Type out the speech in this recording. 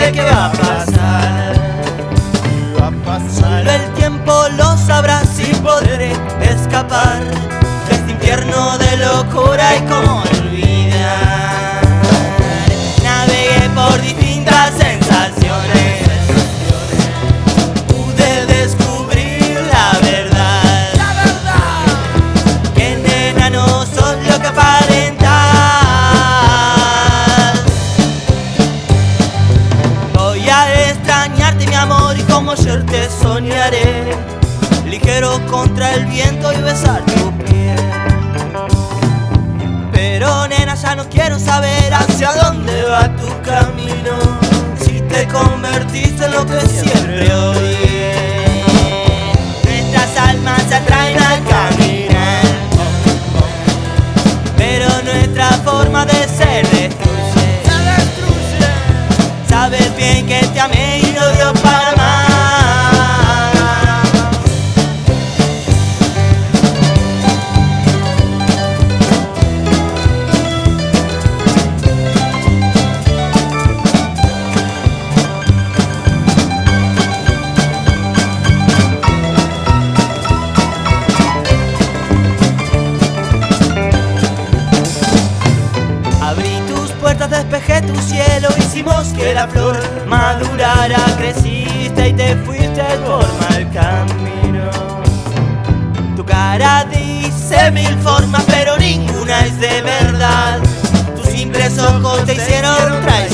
sé qué va a pasar. Solo el tiempo lo sabrá si podré escapar de este infierno de locura y cómo olvidar. Navegué por distintas sensaciones, pude descubrir la verdad, que nena no sos lo que aparentas. Voy a extrañarte mi amor y como ayer te soñaré, ligero contra el viento y besar tu piel. Pero nena ya no quiero saber hacia dónde va tu camino, si te convertiste en lo que siempre odié. Nuestras almas se atraen al caminar, pero nuestra forma de ser destruye. Sabes bien que te amé y no dio para más. Despejé tu cielo, hicimos que la flor madurara, creciste y te fuiste por mal camino. Tu cara dice mil formas, pero ninguna es de verdad. Tus simples ojos te hicieron traicionar.